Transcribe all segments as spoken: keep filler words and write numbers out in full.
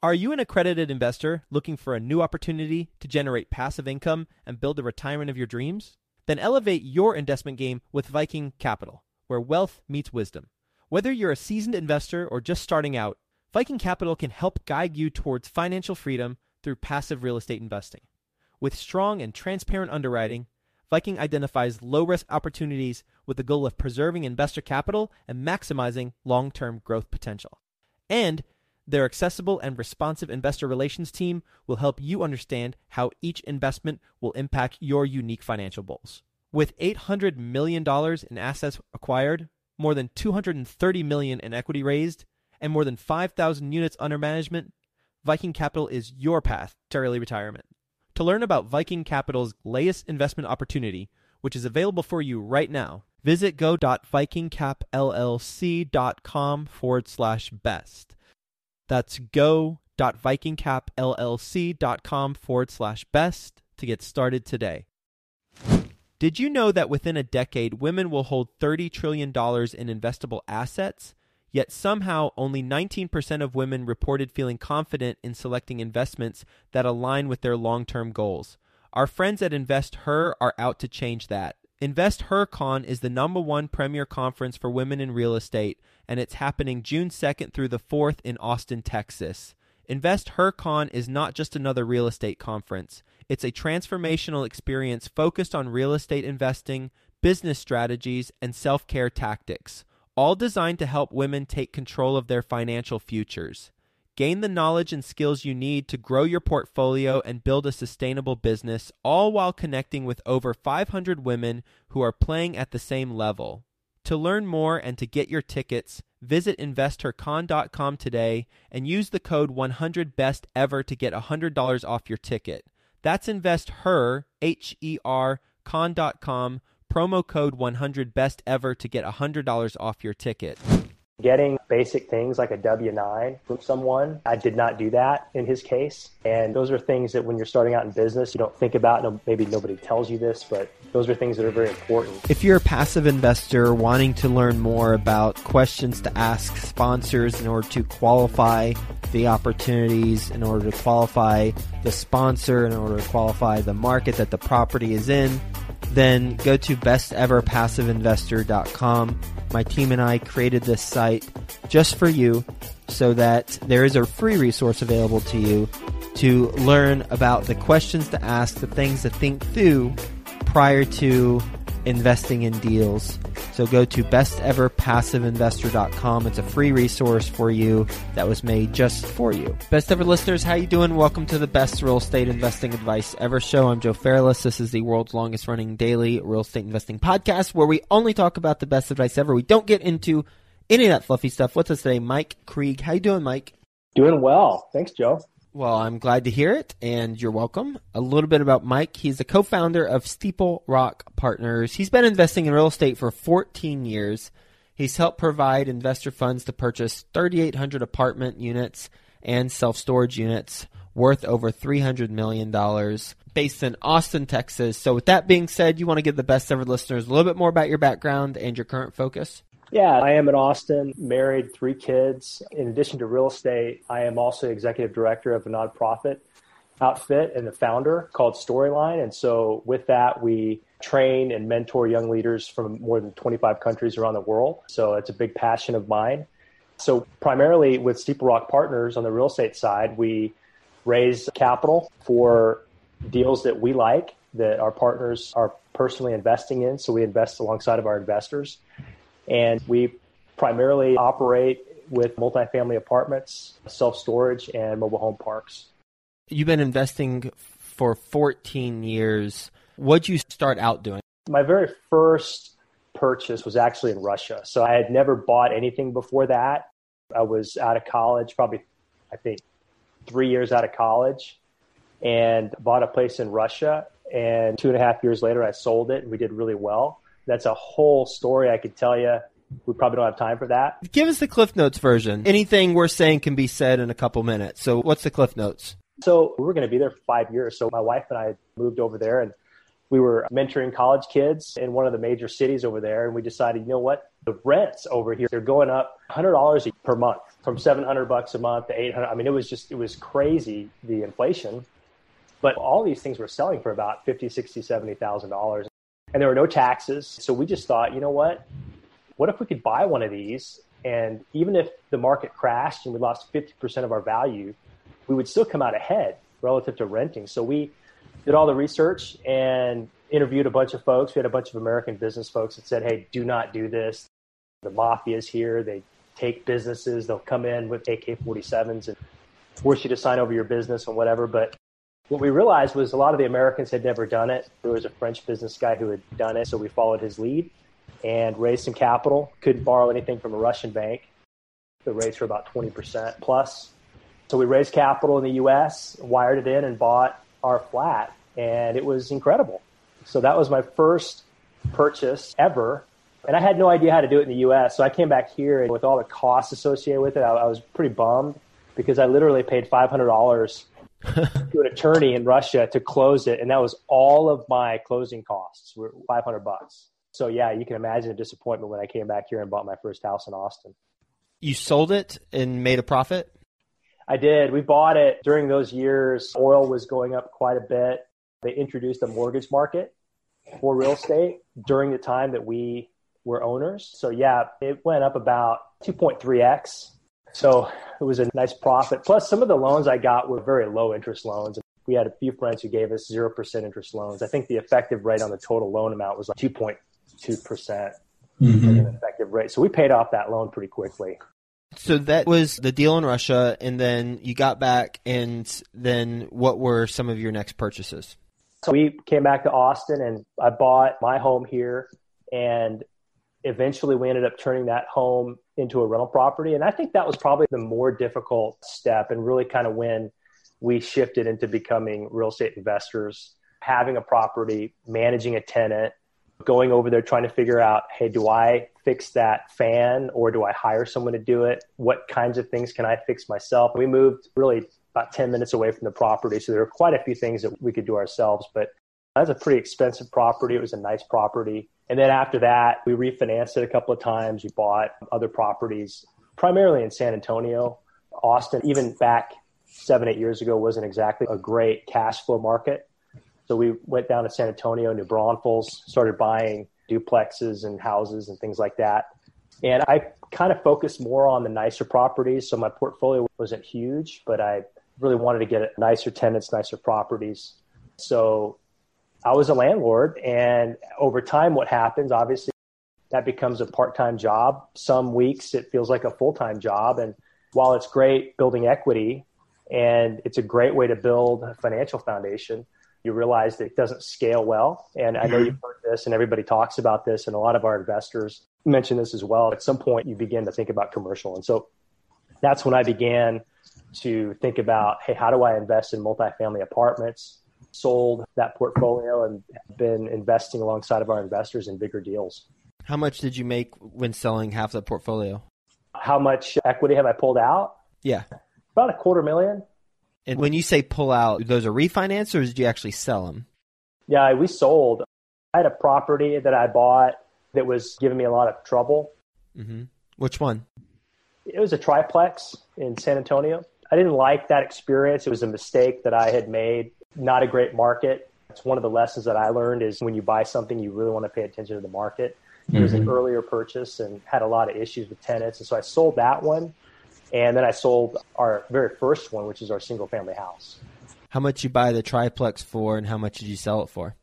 Are you an accredited investor looking for a new opportunity to generate passive income and build the retirement of your dreams? Then elevate your investment game with Viking Capital, where wealth meets wisdom. Whether you're a seasoned investor or just starting out, Viking Capital can help guide you towards financial freedom through passive real estate investing. With strong and transparent underwriting, Viking identifies low-risk opportunities with the goal of preserving investor capital and maximizing long-term growth potential. And their accessible and responsive investor relations team will help you understand how each investment will impact your unique financial goals. With eight hundred million dollars in assets acquired, more than two hundred thirty million dollars in equity raised, and more than five thousand units under management, Viking Capital is your path to early retirement. To learn about Viking Capital's latest investment opportunity, which is available for you right now, visit go.vikingcapllc.com forward slash best. That's go.vikingcapllc.com forward slash best to get started today. Did you know that within a decade, women will hold thirty trillion dollars in investable assets? Yet somehow only nineteen percent of women reported feeling confident in selecting investments that align with their long-term goals. Our friends at InvestHer are out to change that. InvestHerCon is the number one premier conference for women in real estate, and it's happening June second through the fourth in Austin, Texas. InvestHerCon is not just another real estate conference. It's a transformational experience focused on real estate investing, business strategies, and self-care tactics, all designed to help women take control of their financial futures. Gain the knowledge and skills you need to grow your portfolio and build a sustainable business, all while connecting with over five hundred women who are playing at the same level. To learn more and to get your tickets, visit investor con dot com today and use the code one hundred best ever to get one hundred dollars off your ticket. That's InvestHer, H E R, con dot com, promo code one hundred best ever to get one hundred dollars off your ticket. Getting basic things like a W nine from someone, I did not do that in his case. And those are things that when you're starting out in business, you don't think about. No, maybe nobody tells you this, but those are things that are very important. If you're a passive investor wanting to learn more about questions to ask sponsors in order to qualify the opportunities, in order to qualify the sponsor, in order to qualify the market that the property is in, then go to best ever passive investor dot com. My team and I created this site just for you so that there is a free resource available to you to learn about the questions to ask, the things to think through prior to investing in deals. So go to best ever passive investor dot com. It's a free resource for you that was made just for you. Best Ever listeners, how you doing? Welcome to the Best Real Estate Investing Advice Ever show. I'm Joe Fairless. This is the world's longest running daily real estate investing podcast where we only talk about the best advice ever. We don't get into any of that fluffy stuff. What's us today? Mike Krieg. How you doing, Mike? Doing well. Thanks, Joe. Well, I'm glad to hear it, and you're welcome. A little bit about Mike. He's the co-founder of Steeple Rock Partners. He's been investing in real estate for fourteen years. He's helped provide investor funds to purchase thirty-eight hundred apartment units and self-storage units worth over three hundred million dollars, based in Austin, Texas. So with that being said, you want to give the Best Ever listeners a little bit more about your background and your current focus? Yeah, I am in Austin, married, three kids. In addition to real estate, I am also executive director of a nonprofit outfit and the founder called Storyline. And so with that, we train and mentor young leaders from more than twenty-five countries around the world. So it's a big passion of mine. So primarily with Steeple Rock Partners on the real estate side, we raise capital for deals that we like, that our partners are personally investing in. So we invest alongside of our investors. And we primarily operate with multifamily apartments, self-storage, and mobile home parks. You've been investing for fourteen years. What'd you start out doing? My very first purchase was actually in Russia. So I had never bought anything before that. I was out of college, probably, I think, three years out of college, and bought a place in Russia. And two and a half years later, I sold it, and we did really well. That's a whole story I could tell you. We probably don't have time for that. Give us the Cliff Notes version. Anything we're saying can be said in a couple minutes. So what's the Cliff Notes? So we were going to be there for five years. So my wife and I moved over there, and we were mentoring college kids in one of the major cities over there. And we decided, you know what? The rents over here, they're going up one hundred dollars per month. from seven hundred bucks a month to eight hundred. I mean, it was just, it was crazy, the inflation. But all these things were selling for about fifty, sixty, seventy thousand dollars. And there were no taxes. So we just thought, you know what? What if we could buy one of these? And even if the market crashed and we lost fifty percent of our value, we would still come out ahead relative to renting. So we did all the research and interviewed a bunch of folks. We had a bunch of American business folks that said, hey, do not do this. The mafia is here. They take businesses. They'll come in with A K forty-sevens and force you to sign over your business and whatever. But what we realized was a lot of the Americans had never done it. There was a French business guy who had done it. So we followed his lead and raised some capital. Couldn't borrow anything from a Russian bank. The rates were about twenty percent plus. So we raised capital in the U S, wired it in, and bought our flat. And it was incredible. So that was my first purchase ever. And I had no idea how to do it in the U S. So I came back here, and with all the costs associated with it, I, I was pretty bummed because I literally paid five hundred dollars to an attorney in Russia to close it. And that was all of my closing costs were five hundred bucks. So yeah, you can imagine the disappointment when I came back here and bought my first house in Austin. You sold it and made a profit? I did. We bought it during those years. Oil was going up quite a bit. They introduced a mortgage market for real estate during the time that we were owners. So yeah, it went up about two point three x. So it was a nice profit. Plus, some of the loans I got were very low interest loans. We had a few friends who gave us zero percent interest loans. I think the effective rate on the total loan amount was like two point two percent mm-hmm. effective rate. So we paid off that loan pretty quickly. So that was the deal in Russia, and then you got back, and then what were some of your next purchases? So we came back to Austin, and I bought my home here, and eventually we ended up turning that home into a rental property. And I think that was probably the more difficult step, and really kind of when we shifted into becoming real estate investors, having a property, managing a tenant, going over there trying to figure out, hey, do I fix that fan or do I hire someone to do it? What kinds of things can I fix myself? We moved really about ten minutes away from the property. So there were quite a few things that we could do ourselves, but that was a pretty expensive property. It was a nice property. And then after that, we refinanced it a couple of times. We bought other properties, primarily in San Antonio. Austin, even back seven, eight years ago, wasn't exactly a great cash flow market. So we went down to San Antonio, New Braunfels, started buying duplexes and houses and things like that. And I kind of focused more on the nicer properties. So my portfolio wasn't huge, but I really wanted to get nicer tenants, nicer properties. So I was a landlord, and over time, what happens, obviously, that becomes a part-time job. Some weeks it feels like a full-time job. And while it's great building equity and it's a great way to build a financial foundation, you realize that it doesn't scale well. And I know you've heard this and everybody talks about this, and a lot of our investors mention this as well. At some point, you begin to think about commercial. And so that's when I began to think about, hey, how do I invest in multifamily apartments? Sold that portfolio and been investing alongside of our investors in bigger deals. How much did you make when selling half the portfolio? How much equity have I pulled out? Yeah. About a quarter million. And when you say pull out, those are refinance, or did you actually sell them? Yeah, we sold. I had a property that I bought that was giving me a lot of trouble. Mm-hmm. Which one? It was a triplex in San Antonio. I didn't like that experience. It was a mistake that I had made. Not a great market. It's one of the lessons that I learned is when you buy something, you really want to pay attention to the market. It was mm-hmm. an earlier purchase and had a lot of issues with tenants. And so I sold that one. And then I sold our very first one, which is our single family house. How much you buy the triplex for, and how much did you sell it for?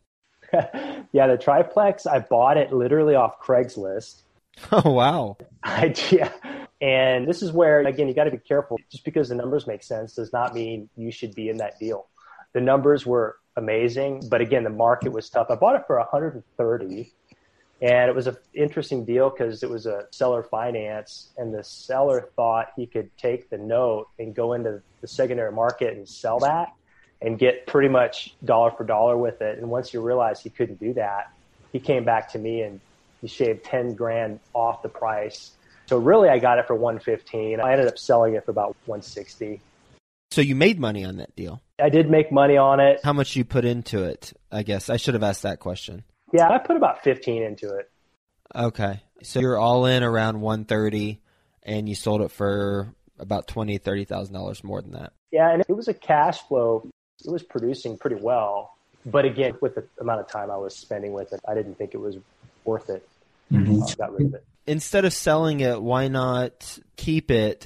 Yeah, the triplex, I bought it literally off Craigslist. Oh, wow. I, yeah. And this is where, again, you got to be careful. Just because the numbers make sense does not mean you should be in that deal. The numbers were amazing, but again, the market was tough. I bought it for one hundred thirty, and it was an interesting deal because it was a seller finance, and the seller thought he could take the note and go into the secondary market and sell that and get pretty much dollar for dollar with it. And once you realize he couldn't do that, he came back to me and he shaved ten grand off the price. So really, I got it for one fifteen. I ended up selling it for about one sixty. So you made money on that deal? I did make money on it. How much you put into it? I guess I should have asked that question. Yeah, I put about fifteen into it. Okay. So you're all in around one thirty, and you sold it for about twenty thousand dollars, thirty thousand dollars more than that. Yeah, and it was a cash flow. It was producing pretty well. But again, with the amount of time I was spending with it, I didn't think it was worth it. Mm-hmm. I got rid of it. Instead of selling it, why not keep it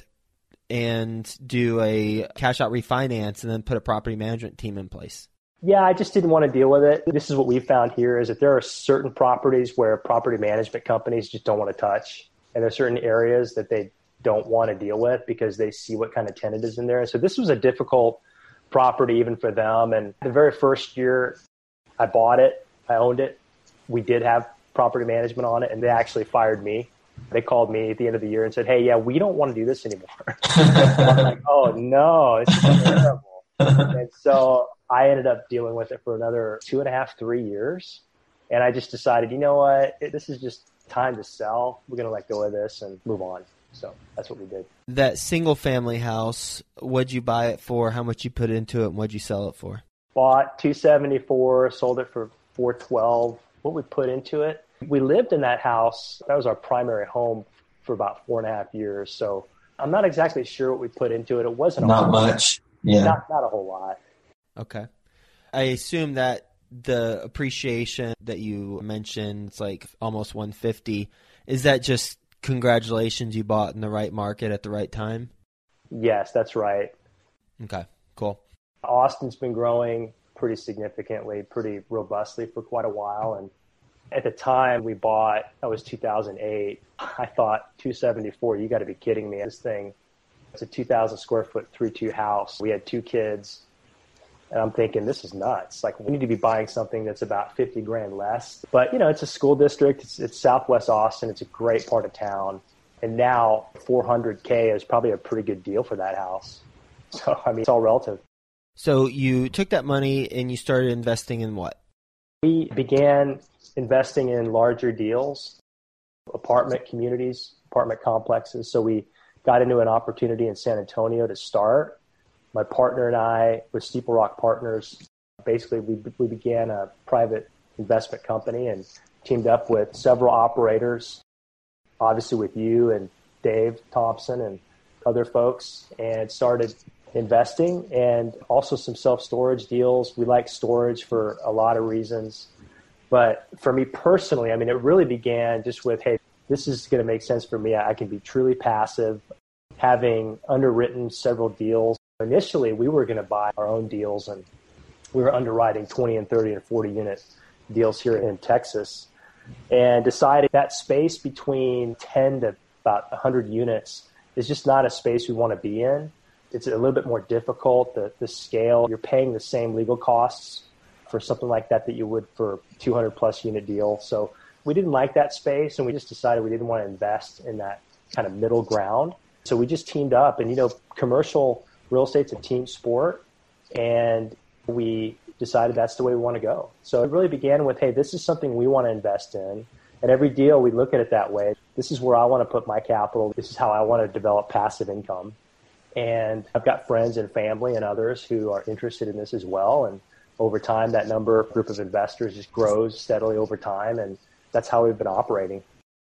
and do a cash out refinance and then put a property management team in place? Yeah, I just didn't want to deal with it. This is what we found here is that there are certain properties where property management companies just don't want to touch. And there are certain areas that they don't want to deal with because they see what kind of tenant is in there. And so this was a difficult property even for them. And the very first year I bought it, I owned it. We did have property management on it, and they actually fired me. They called me at the end of the year and said, hey, yeah, we don't want to do this anymore. I'm like, oh, no, it's terrible. And so I ended up dealing with it for another two and a half, three years. And I just decided, you know what, it, this is just time to sell. We're going to let go of this and move on. So that's what we did. That single family house, what'd you buy it for? How much you put into it? And what'd you sell it for? Bought two seventy-four, sold it for four twelve. What we put into it, we lived in that house. That was our primary home for about four and a half years. So I'm not exactly sure what we put into it. It wasn't a not whole much. Lot. Yeah, not not a whole lot. Okay, I assume that the appreciation that you mentioned, it's like almost one hundred fifty. Is that just congratulations, you bought in the right market at the right time? Yes, that's right. Okay, cool. Austin's been growing pretty significantly, pretty robustly for quite a while. And at the time we bought, that was two thousand eight. I thought two seventy-four, you got to be kidding me. This thing, it's a two thousand square foot three two house. We had two kids. And I'm thinking, this is nuts. Like, we need to be buying something that's about fifty grand less. But, you know, it's a school district. It's, it's Southwest Austin. It's a great part of town. And now four hundred K is probably a pretty good deal for that house. So, I mean, it's all relative. So you took that money and you started investing in what? We began investing in larger deals, apartment communities, apartment complexes. So we got into an opportunity in San Antonio to start. My partner and I, with Steeple Rock Partners, basically we we began a private investment company and teamed up with several operators, obviously with you and Dave Thompson and other folks, and started investing and also some self-storage deals. We like storage for a lot of reasons. But for me personally, I mean, it really began just with, hey, this is going to make sense for me. I can be truly passive, having underwritten several deals. Initially, we were going to buy our own deals, and we were underwriting twenty and thirty and forty unit deals here in Texas, and decided that space between ten to about one hundred units is just not a space we want to be in. It's a little bit more difficult, the, the scale. You're paying the same legal costs for something like that that you would for a two hundred plus unit deal. So we didn't like that space, and we just decided we didn't want to invest in that kind of middle ground. So we just teamed up, and, you know, commercial real estate's a team sport, and we decided that's the way we want to go. So it really began with, hey, this is something we want to invest in. And every deal, we look at it that way. This is where I want to put my capital. This is how I want to develop passive income. And I've got friends and family and others who are interested in this as well. And over time, that number, group of investors just grows steadily over time. And that's how we've been operating.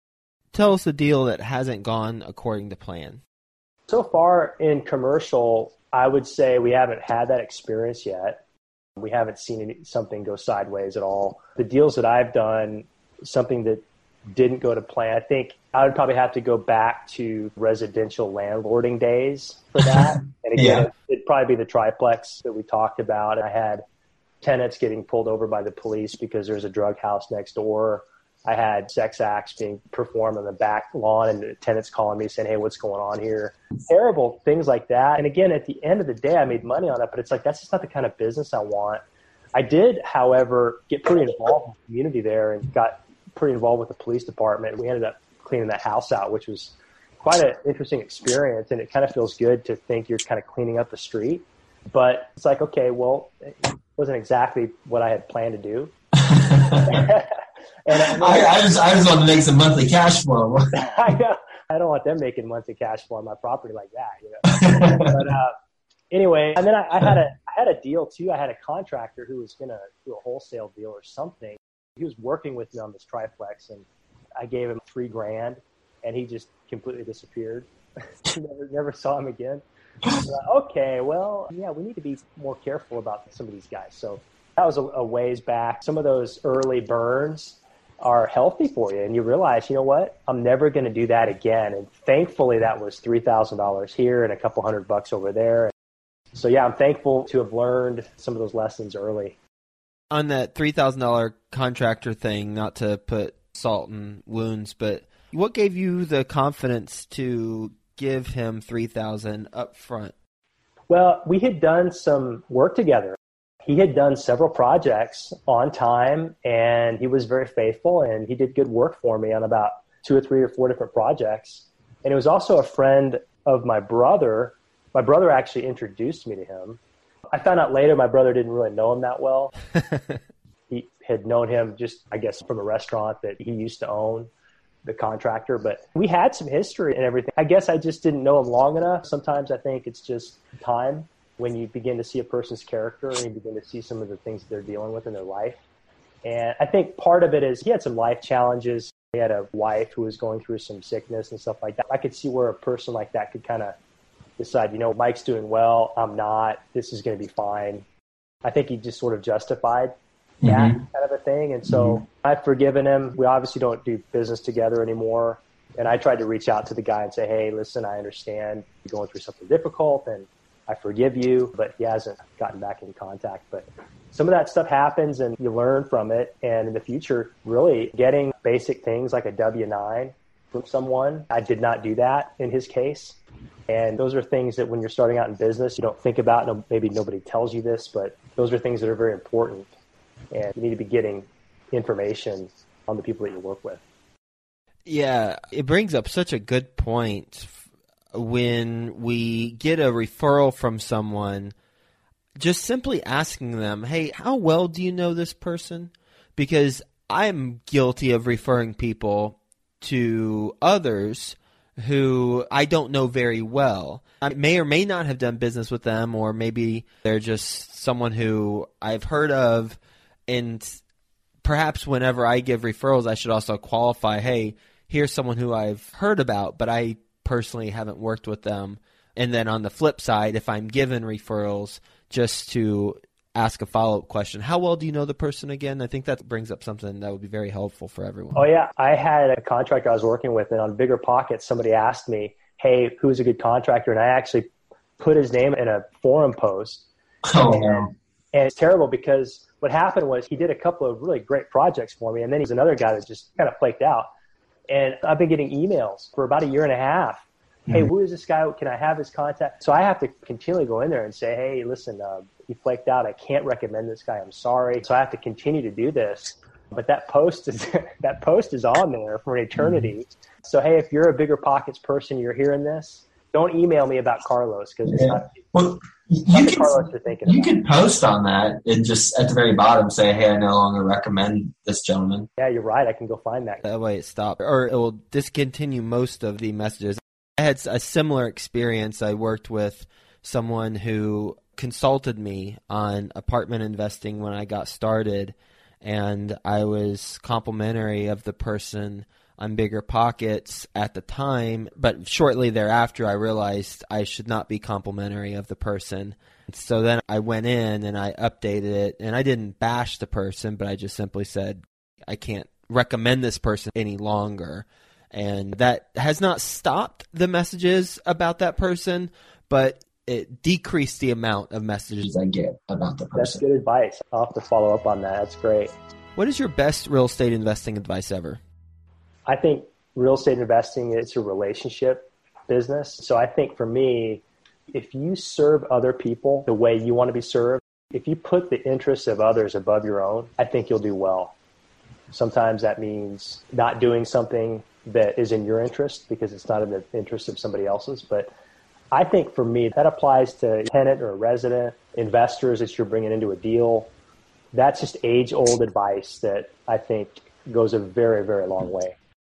Tell us a deal that hasn't gone according to plan. So far in commercial, I would say we haven't had that experience yet. We haven't seen any, something go sideways at all. The deals that I've done, something that didn't go to plan, I think I would probably have to go back to residential landlording days for that. And again, Yeah. it, it'd probably be the triplex that we talked about. I had tenants getting pulled over by the police because there's a drug house next door. I had sex acts being performed on the back lawn, and the tenants calling me saying, hey, what's going on here? Terrible things like that. And again, at the end of the day, I made money on it, but it's like, that's just not the kind of business I want. I did, however, get pretty involved in the community there and got pretty involved with the police department. We ended up cleaning that house out, which was quite an interesting experience. And it kind of feels good to think you're kind of cleaning up the street. But it's like, okay, well, it wasn't exactly what I had planned to do. And I, I, I just I just want to make some monthly cash flow. I know. I don't want them making monthly cash flow on my property like that. You know? But uh, anyway, and then I, I had a I had a deal too. I had a contractor who was going to do a wholesale deal or something. He was working with me on this triplex, and I gave him three grand, and he just completely disappeared. never, never saw him again. Like, okay, well, yeah, we need to be more careful about some of these guys. So that was a, a ways back. Some of those early burns are healthy for you, and you realize, you know what, I'm never going to do that again. And thankfully, that was three thousand dollars here and a couple hundred bucks over there. So yeah, I'm thankful to have learned some of those lessons early. On that three thousand dollars contractor thing, not to put salt in wounds, but what gave you the confidence to give him three thousand dollars up front? Well, we had done some work together. He had done several projects on time, and he was very faithful, and he did good work for me on about two or three or four different projects. And it was also a friend of my brother. My brother actually introduced me to him. I found out later my brother didn't really know him that well. He had known him just, I guess, from a restaurant that he used to own, the contractor. But we had some history and everything. I guess I just didn't know him long enough. Sometimes I think it's just time when you begin to see a person's character and you begin to see some of the things that they're dealing with in their life. And I think part of it is he had some life challenges. He had a wife who was going through some sickness and stuff like that. I could see where a person like that could kind of decide, you know, Mike's doing well, I'm not, this is going to be fine. I think he just sort of justified that mm-hmm. kind of a thing. And so mm-hmm. I've forgiven him. We obviously don't do business together anymore. And I tried to reach out to the guy and say, hey, listen, I understand you're going through something difficult and I forgive you, but he hasn't gotten back in contact. But some of that stuff happens and you learn from it. And in the future, really getting basic things like a W nine from someone, I did not do that in his case. And those are things that when you're starting out in business, you don't think about. No, maybe nobody tells you this, but those are things that are very important. And you need to be getting information on the people that you work with. Yeah, it brings up such a good point. When we get a referral from someone, just simply asking them, hey, how well do you know this person? Because I'm guilty of referring people to others who I don't know very well. I may or may not have done business with them, or maybe they're just someone who I've heard of. And perhaps whenever I give referrals, I should also qualify, hey, here's someone who I've heard about, but I personally haven't worked with them. And then on the flip side, if I'm given referrals, just to ask a follow-up question, how well do you know the person again? I think that brings up something that would be very helpful for everyone. Oh, yeah. I had a contractor I was working with, and on Bigger Pockets, somebody asked me, hey, who's a good contractor? And I actually put his name in a forum post. Oh, and, no. and it's terrible because what happened was he did a couple of really great projects for me, and then he's another guy that just kind of flaked out. And I've been getting emails for about a year and a half. Mm-hmm. Hey, who is this guy? Can I have his contact? So I have to continually go in there and say, hey, listen, uh, he flaked out. I can't recommend this guy. I'm sorry. So I have to continue to do this. But that post is that post is on there for an eternity. Mm-hmm. So, hey, if you're a Bigger Pockets person, you're hearing this, don't email me about Carlos because it's yeah. not, well, it's you not can, Carlos you're thinking you about. can post on that and just at the very bottom say, hey, I no longer recommend this gentleman. Yeah, you're right. I can go find that. That way it stops, or it will discontinue most of the messages. I had a similar experience. I worked with someone who consulted me on apartment investing when I got started, and I was complimentary of the person on Bigger Pockets at the time, but shortly thereafter I realized I should not be complimentary of the person. So then I went in and I updated it, and I didn't bash the person, but I just simply said, I can't recommend this person any longer. And that has not stopped the messages about that person, but it decreased the amount of messages I get about the person. That's good advice. I'll have to follow up on that. That's great. What is your best real estate investing advice ever? I think real estate investing is a relationship business. So I think for me, if you serve other people the way you want to be served, if you put the interests of others above your own, I think you'll do well. Sometimes that means not doing something that is in your interest because it's not in the interest of somebody else's. But I think for me, that applies to tenant or resident, investors that you're bringing into a deal. That's just age-old advice that I think goes a very, very long way.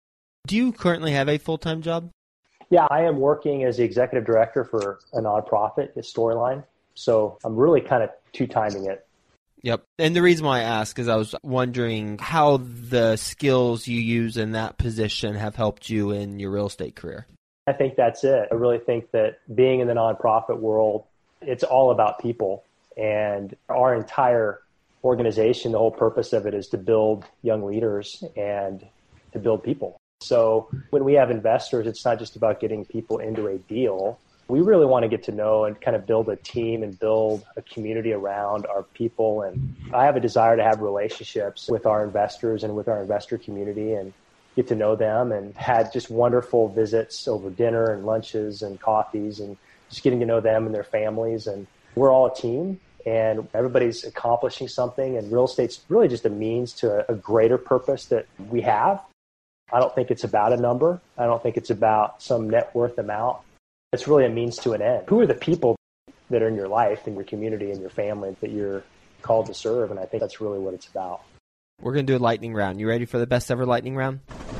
Do you currently have a full-time job? Yeah, I am working as the executive director for a nonprofit, Storyline. So I'm really kind of two-timing it. Yep. And the reason why I ask is I was wondering how the skills you use in that position have helped you in your real estate career. I think that's it. I really think that being in the nonprofit world, it's all about people. And our entire organization, the whole purpose of it is to build young leaders and to build people. So when we have investors, it's not just about getting people into a deal. We really want to get to know and kind of build a team and build a community around our people. And I have a desire to have relationships with our investors and with our investor community and get to know them, and had just wonderful visits over dinner and lunches and coffees and just getting to know them and their families. And we're all a team and everybody's accomplishing something, and real estate's really just a means to a greater purpose that we have. I don't think it's about a number. I don't think it's about some net worth amount. It's really a means to an end. Who are the people that are in your life and your community and your family that you're called to serve? And I think that's really what it's about. We're going to do a lightning round. You ready for the best ever lightning round?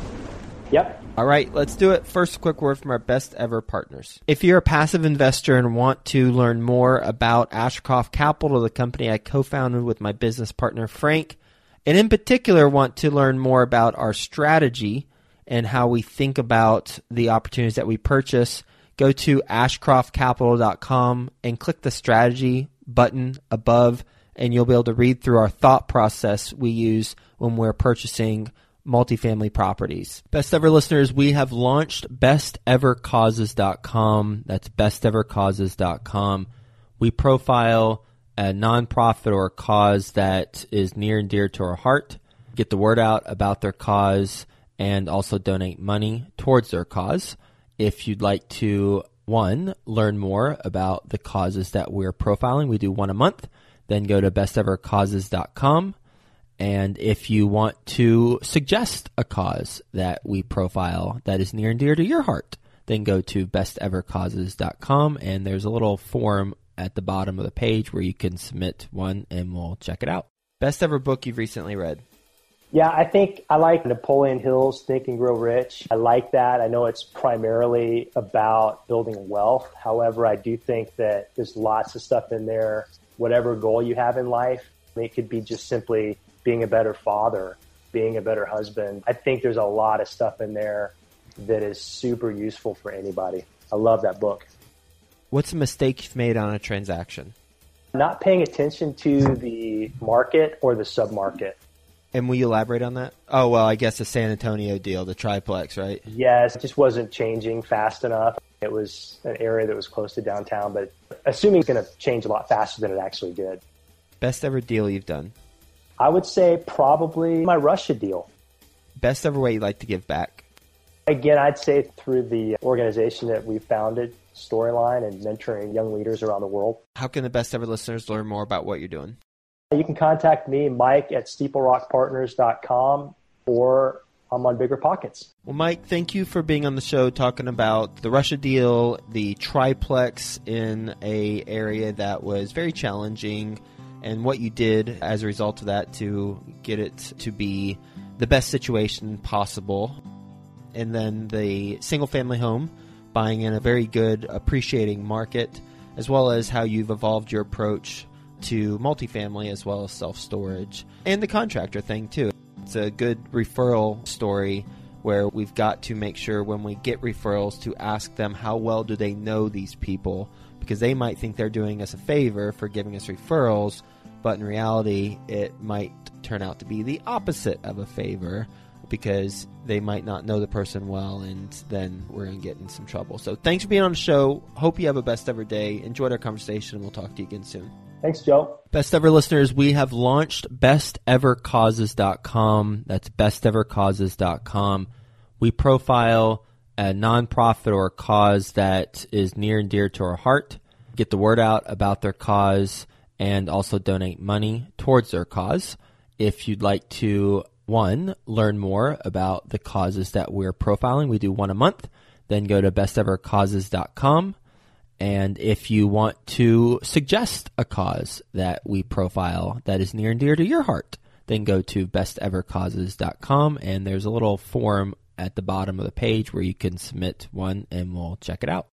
Yep. All right, let's do it. First, a quick word from our best ever partners. If you're a passive investor and want to learn more about Ashcroft Capital, the company I co-founded with my business partner, Frank, and in particular want to learn more about our strategy and how we think about the opportunities that we purchase, go to ashcroft capital dot com and click the strategy button above, and you'll be able to read through our thought process we use when we're purchasing multifamily properties. Best ever listeners, we have launched best ever causes dot com. That's best ever causes dot com. We profile a nonprofit or a cause that is near and dear to our heart, get the word out about their cause, and also donate money towards their cause. If you'd like to, one, learn more about the causes that we're profiling, we do one a month, then go to best ever causes dot com. And if you want to suggest a cause that we profile that is near and dear to your heart, then go to best ever causes dot com, and there's a little form at the bottom of the page where you can submit one and we'll check it out. Best ever book you've recently read? Yeah, I think I like Napoleon Hill's Think and Grow Rich. I like that. I know it's primarily about building wealth. However, I do think that there's lots of stuff in there, whatever goal you have in life. I mean, it could be just simply being a better father, being a better husband. I think there's a lot of stuff in there that is super useful for anybody. I love that book. What's a mistake you've made on a transaction? Not paying attention to the market or the submarket. And will you elaborate on that? Oh, well, I guess the San Antonio deal, the triplex, right? Yes, it just wasn't changing fast enough. It was an area that was close to downtown, but assuming it's going to change a lot faster than it actually did. Best ever deal you've done? I would say probably my Russia deal. Best ever way you'd like to give back? Again, I'd say through the organization that we founded, Storyline, and mentoring young leaders around the world. How can the best ever listeners learn more about what you're doing? You can contact me, Mike, at steeple rock partners dot com, or I'm on Bigger Pockets. Well, Mike, thank you for being on the show talking about the Russia deal, the triplex in a area that was very challenging, and what you did as a result of that to get it to be the best situation possible. And then the single-family home, buying in a very good appreciating market, as well as how you've evolved your approach to multifamily as well as self-storage, and the contractor thing too. It's a good referral story where we've got to make sure when we get referrals to ask them how well do they know these people, because they might think they're doing us a favor for giving us referrals, but in reality it might turn out to be the opposite of a favor, because they might not know the person well, and then we're going to get in some trouble. So thanks for being on the show. Hope you have a best ever day. Enjoyed our conversation, and we'll talk to you again soon. Thanks, Joe. Best ever listeners, we have launched best ever causes dot com. That's best ever causes dot com. We profile a nonprofit or a cause that is near and dear to our heart, get the word out about their cause, and also donate money towards their cause. If you'd like to, one, learn more about the causes that we're profiling, we do one a month, then go to best ever causes dot com. And if you want to suggest a cause that we profile that is near and dear to your heart, then go to best ever causes dot com, and there's a little form at the bottom of the page where you can submit one and we'll check it out.